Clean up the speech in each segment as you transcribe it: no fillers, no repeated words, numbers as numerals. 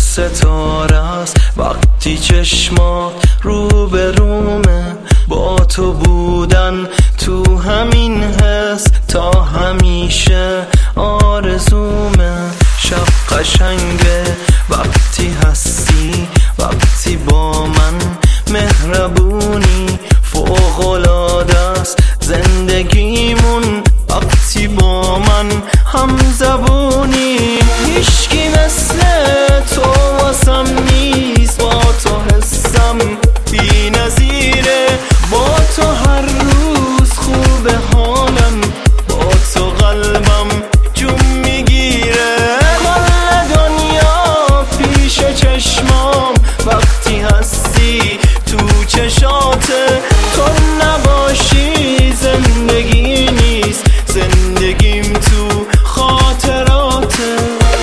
ستاره است وقتی چشمات رو به رومه، با تو بودن تو همین حس تا همیشه آرزومه. شب قشنگه وقتی هستی، وقتی با من مهربونی، فوق‌العاده است زندگیمون وقتی با من همزبونی. هیچکی مثل تو واسم نیست، با تو حسم بی نظیره، با تو هر روز خوب حالم، با تو قلبم جون میگیره. کل دنیا پیش چشمام وقتی هستی تو چشاته، تو نباشی زندگی نیست، زندگیم تو خاطراته.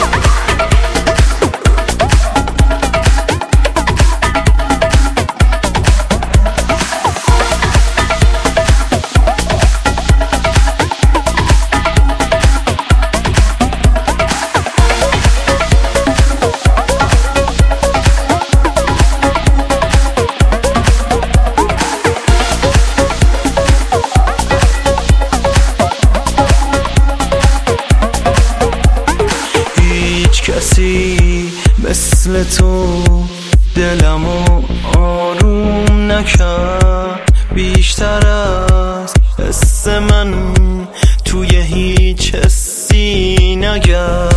کسی مثل تو دلمو آروم نکرد، بیشتر از حس من توی هیچ حسی نگرد.